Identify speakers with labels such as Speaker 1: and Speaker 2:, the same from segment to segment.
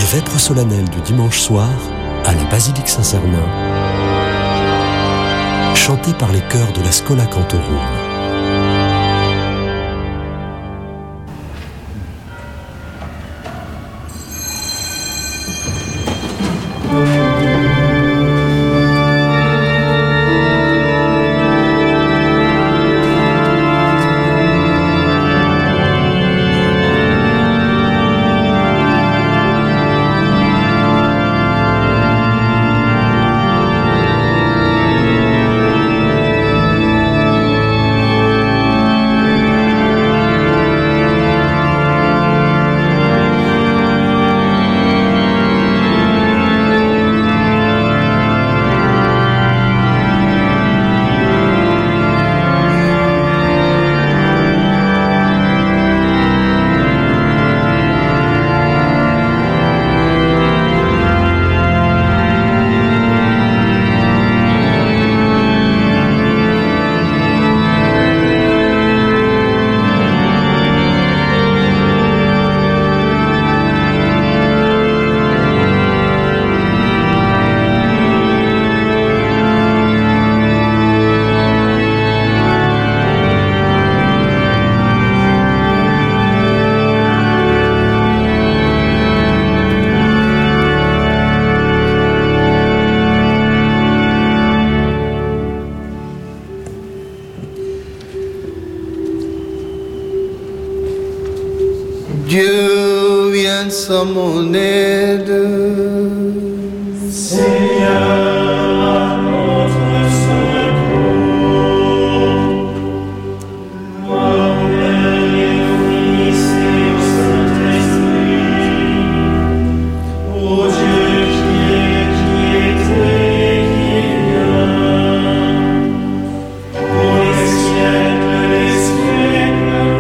Speaker 1: vêpres solennelles du dimanche soir à la basilique Saint-Cernin, chantée par les chœurs de la Schola Cantorum.
Speaker 2: Dieu vienne à mon aide.
Speaker 3: Seigneur, à notre secours. Gloire au Père et au Fils et au Saint-Esprit. Ô Dieu qui est, qui était, qui vient. Pour les siècles des siècles.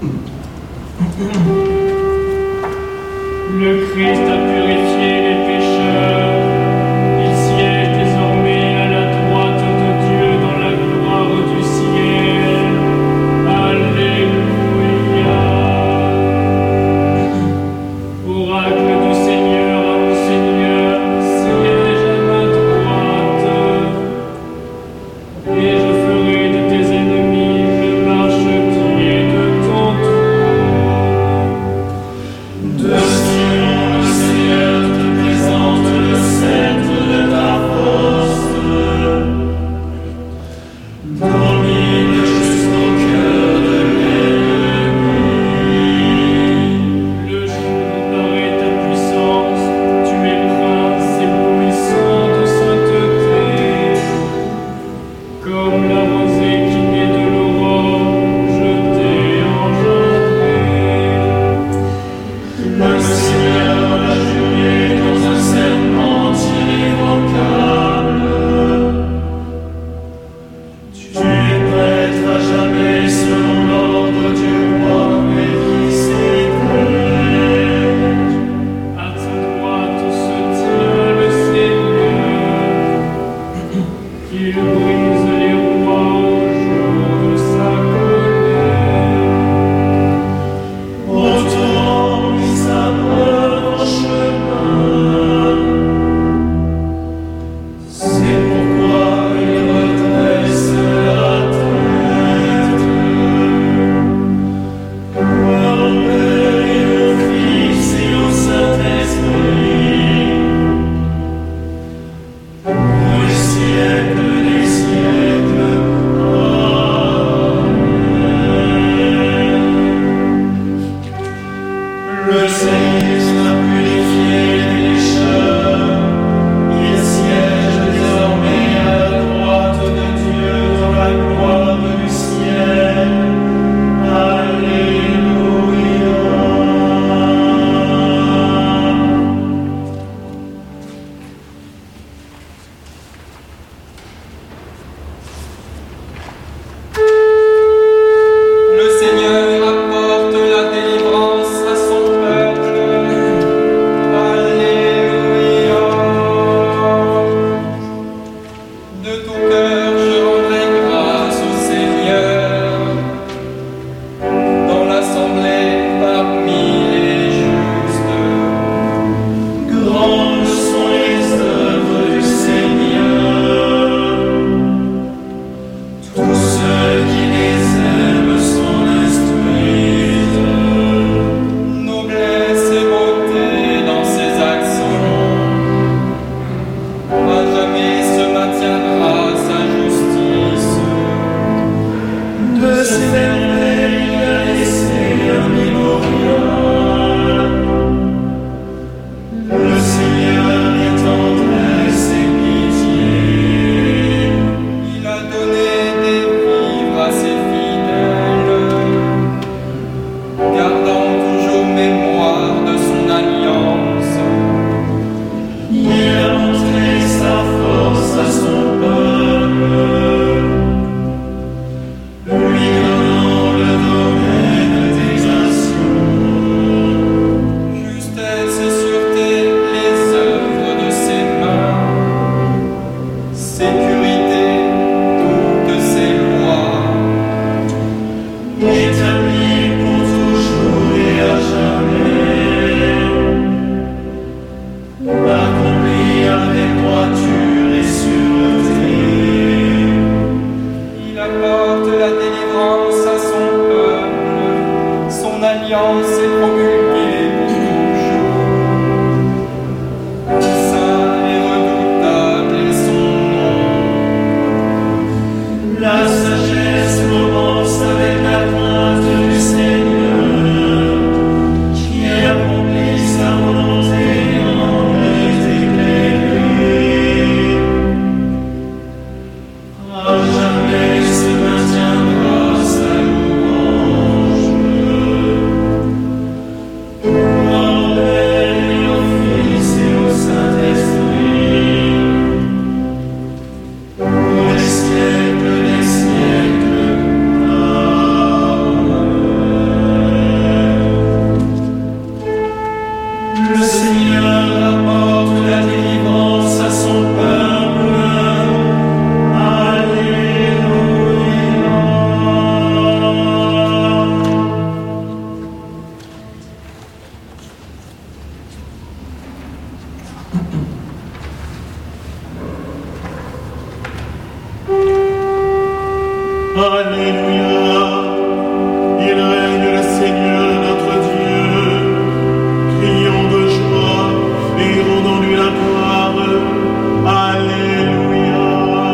Speaker 3: Le Christ a purifié les pécheurs. Il siège désormais à la droite de Dieu dans la gloire du ciel. Alléluia. Oracle du Seigneur à mon Seigneur, siège à ma droite. Et je ferai de tes ennemis le marchepied de ton trône. De Sion, le Seigneur te présente le sceptre de ta force. Domine jusqu'au cœur de l'ennemi. Le jour paraît ta puissance, tu es prince éblouissant de sainteté. Comme la rosée qui naît de l'aurore, je t'ai engendré. Le Seigneur l'a juré dans un serment irrévocable. Tu es prêtre à jamais selon l'ordre du roi Melchisédek. À ta droite se tient le Seigneur. Il brise les rois au jour de sa colère. Autorise sa preuve en chemin. C'est pourquoi il redresse la tête. Gloire au Père et au Fils et au Saint-Esprit. Pour les siècles des siècles. Amen. Le Seigneur a purifié les pécheurs. Il siège désormais à la droite de Dieu dans la gloire du ciel. Alléluia.
Speaker 4: Le Seigneur apporte la délivrance à son peuple. Alléluia. De tout cœur, je rendrai grâce au Seigneur. Dans l'assemblée parmi les justes.
Speaker 3: Grandes sont les œuvres du Seigneur. Tous ceux qui les aiment s'en instruisent.
Speaker 4: Noblesse et beauté dans ses actions. À jamais se maintiendra sa justice.
Speaker 3: De ses merveilles, il a laissé un mémorial. Le Seigneur est tendresse et pitié.
Speaker 4: Il a donné des vivres à ses fidèles, gardant toujours mémoire de son alliance.
Speaker 3: Il a montré sa force à son peuple, lui donnant le domaine des nations.
Speaker 4: Justesse et sûreté, les œuvres de ses mains. Sécurité, toutes ses lois.
Speaker 3: Établi pour toujours et à jamais, accompli avec droiture et sûreté.
Speaker 4: Il apporte la délivrance à son peuple. Son alliance est promulguée pour toujours. Saint et redoutable est son nom.
Speaker 3: La sagesse commence avec la crainte du Seigneur, qui accomplit sa volonté en est éclairé. À jamais se maintient Alléluia. Il règne le Seigneur notre Dieu. Crions de joie et rendons-lui la gloire. Alléluia.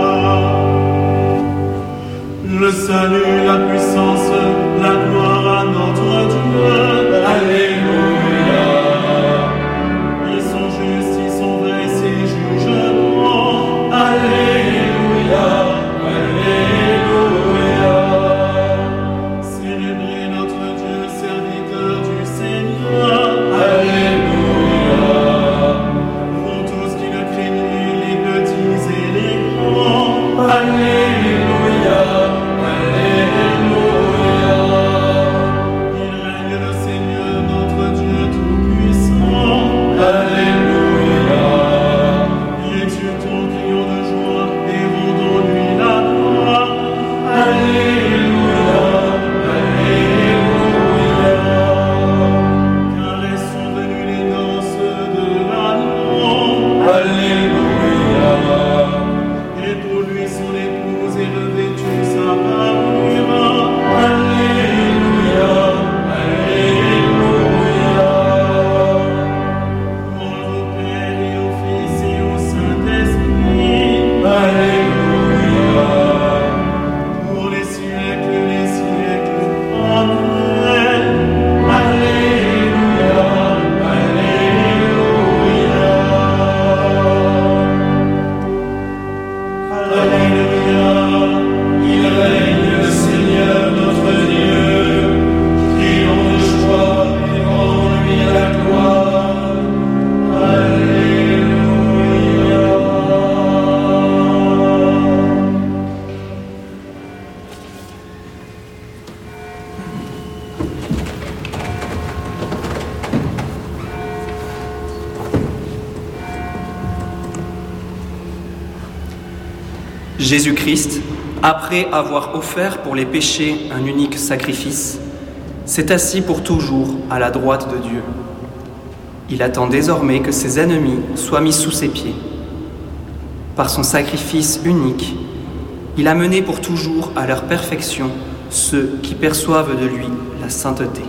Speaker 3: Le salut, la puissance, la gloire à notre Dieu. Alléluia. Ils sont justes, ils sont vrais, ces jugements. Alléluia. Alléluia. Célébrez notre Dieu, serviteur du Seigneur. Alléluia. Vous tous qui le craignez, les petits et les grands. Alléluia. Alléluia. Il règne le Seigneur, notre Dieu tout-puissant. Alléluia. Il exultons, crions de joie et rendons-lui la gloire. Alléluia. Alléluia. Car elles sont venues les noces de l'agneau. Alléluia. Et pour lui son épouse est revêtue sa parure. Alléluia. Alléluia. Gloire au Père et au Fils et au Saint-Esprit. Alléluia. Pour les siècles. Amen. Alléluia. Alléluia. Alléluia. Il règne le Seigneur notre Dieu. Crions de joie et rendons-lui la gloire. Alléluia.
Speaker 4: Jésus-Christ, après avoir offert pour les péchés un unique sacrifice, s'est assis pour toujours à la droite de Dieu. Il attend désormais que ses ennemis soient mis sous ses pieds. Par son sacrifice unique, il a mené pour toujours à leur perfection ceux qui perçoivent de lui la sainteté.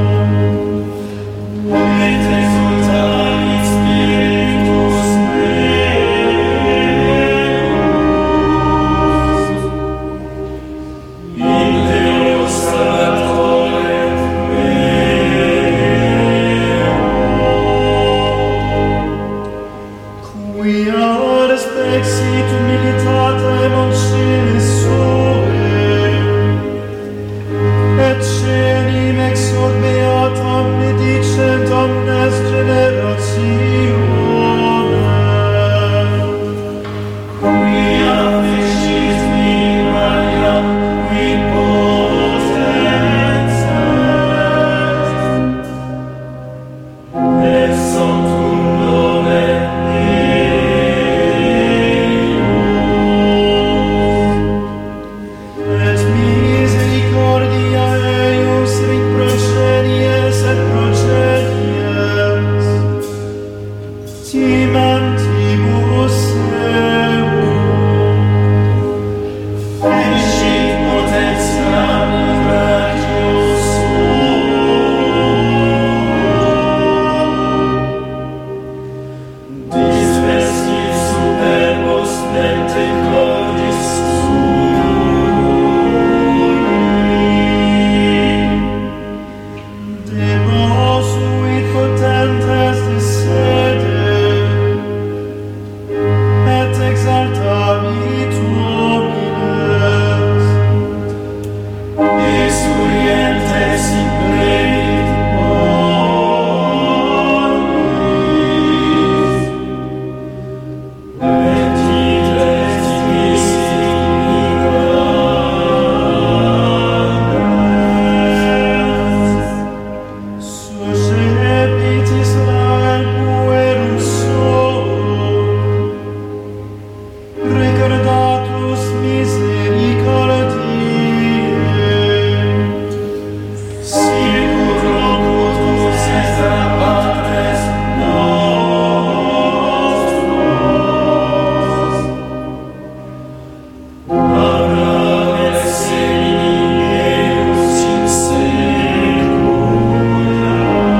Speaker 3: Et exulta in spiritus quia respexit humilitatem ancilis sure, et celim exod beatam medicent omnes generationem, quia fecit Maria, quid potens est, et sanctum nomen et misericordia eius procedies et procedies timantibus felicit potentia miraculoso disvestit superbos mente cordis Demos uit potentes descede, et exaltavit homines, esurientes in plebit bonis, et idrestis ignorantes. Suscepit Israel puerum solo, recordatus misericordiae, sicur locutus est a patres nostros. Abraham et Eius in secula.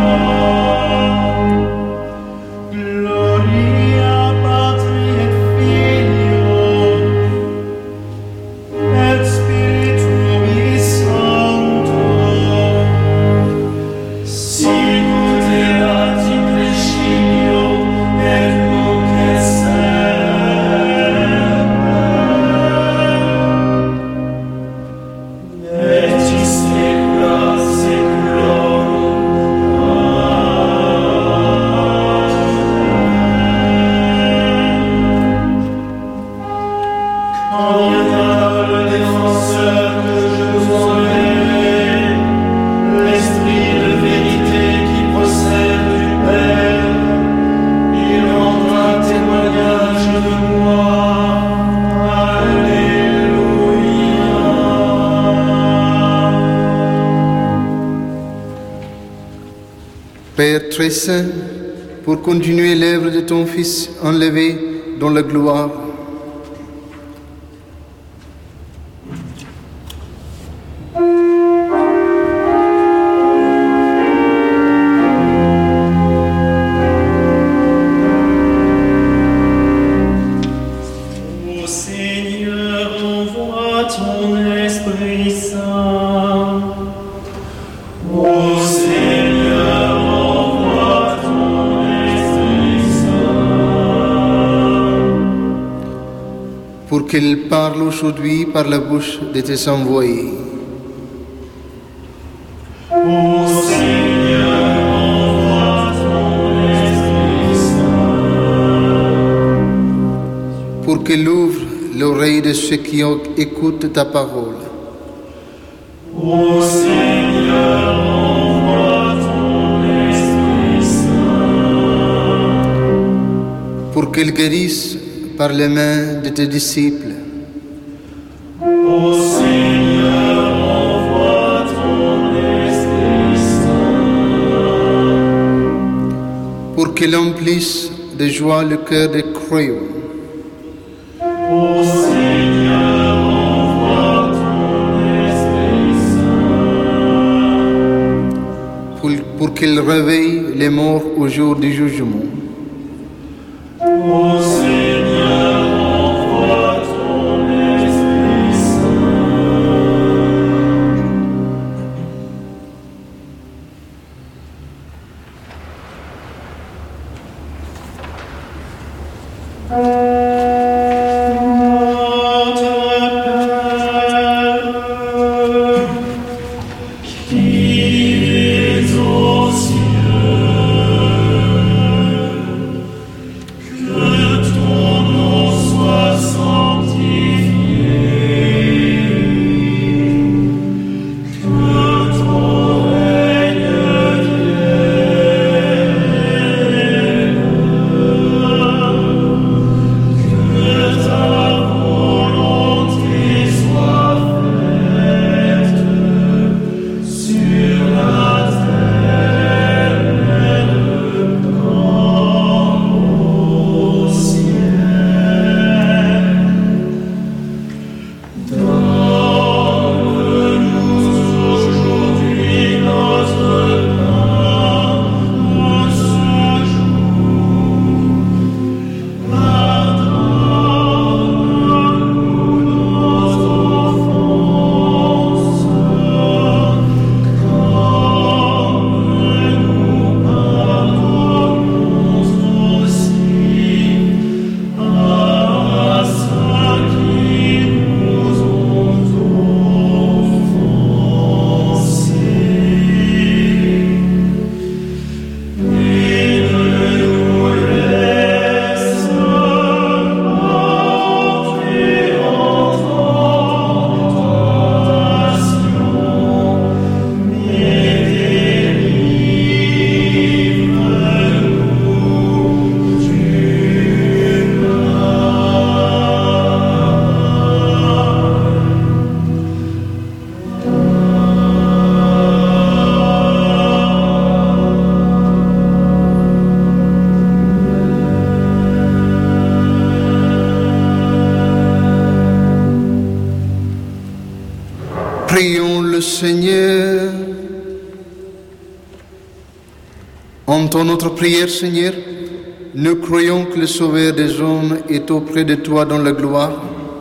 Speaker 3: Gloria Patri et Filio et Spiritui Sancto, sicut erat in principio et nunc et semper, et in saecula saeculorum. Formidable défenseur que je vous enverrai, l'esprit de vérité qui procède du Père, il rendra témoignage de moi. Alléluia.
Speaker 2: Père très saint, pour continuer l'œuvre de ton Fils enlevé dans la gloire,
Speaker 3: Ô Seigneur, envoie ton Esprit Saint. Ô Seigneur, envoie ton Esprit Saint.
Speaker 2: pour qu'il parle aujourd'hui par la bouche de tes envoyés.
Speaker 3: Ô Seigneur, envoie ton Esprit Saint.
Speaker 2: Pour qu'il ouvre l'oreille de ceux qui écoutent ta parole.
Speaker 3: Ô Seigneur, envoie ton Esprit Saint.
Speaker 2: Pour qu'il guérisse par les mains de tes disciples.
Speaker 3: Ô Seigneur, envoie ton Esprit Saint.
Speaker 2: Pour qu'il emplisse de joie le cœur des croyants.
Speaker 3: Ô Seigneur, envoie ton Esprit Saint.
Speaker 2: Pour qu'il réveille les morts au jour du jugement.
Speaker 3: Ô Seigneur, envoie ton Esprit Saint.
Speaker 2: Prions le Seigneur. Entends notre prière, Seigneur. Nous croyons que le Sauveur des hommes est auprès de toi dans la gloire.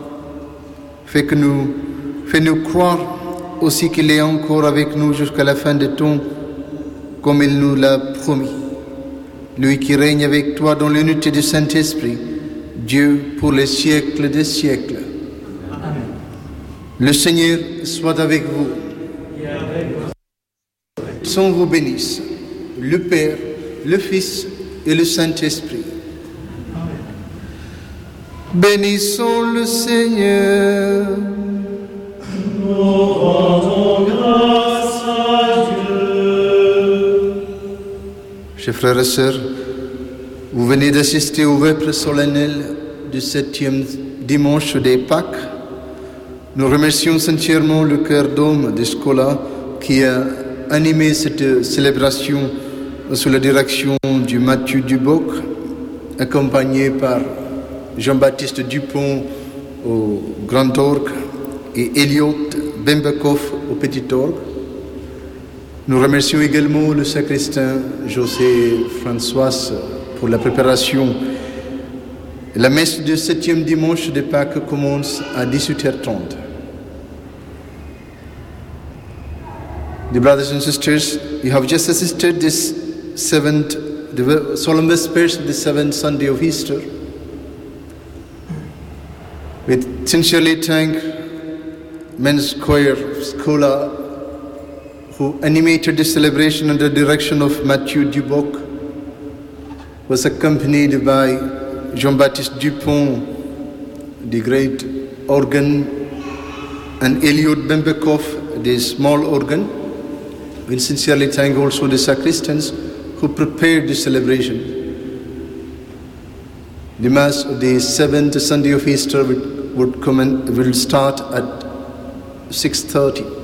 Speaker 2: Fais-nous croire aussi qu'il est encore avec nous jusqu'à la fin des temps, comme il nous l'a promis. Lui qui règne avec toi dans l'unité du Saint-Esprit, Dieu pour les siècles des siècles. Amen. Le Seigneur soit avec vous. Sans vous bénisse, le Père, le Fils et le Saint-Esprit. Amen. Bénissons le Seigneur.
Speaker 3: Nous rendons grâce à Dieu.
Speaker 2: Chers frères et sœurs, vous venez d'assister au vêpres solennel du 7e dimanche des Pâques. Nous remercions sincèrement le cœur d'homme de Scola qui a animé cette célébration sous la direction du Mathieu Duboc, accompagné par Jean-Baptiste Dupont au grand orgue et Elliot Bembekov au petit orgue. Nous remercions également le sacristain José François pour la préparation. La messe du 7e dimanche de Pâques commence à 18h30. Dear brothers and sisters, you have just assisted the solemn vespers of the 7th Sunday of Easter. We sincerely thank men's choir Scola, who animated the celebration under the direction of Mathieu Duboc, was accompanied by Jean-Baptiste Dupont, the great organ, and Elliot Bembekov, the small organ. We sincerely thank also the sacristans who prepared the celebration. The Mass of the 7th Sunday of Easter will start at 6:30.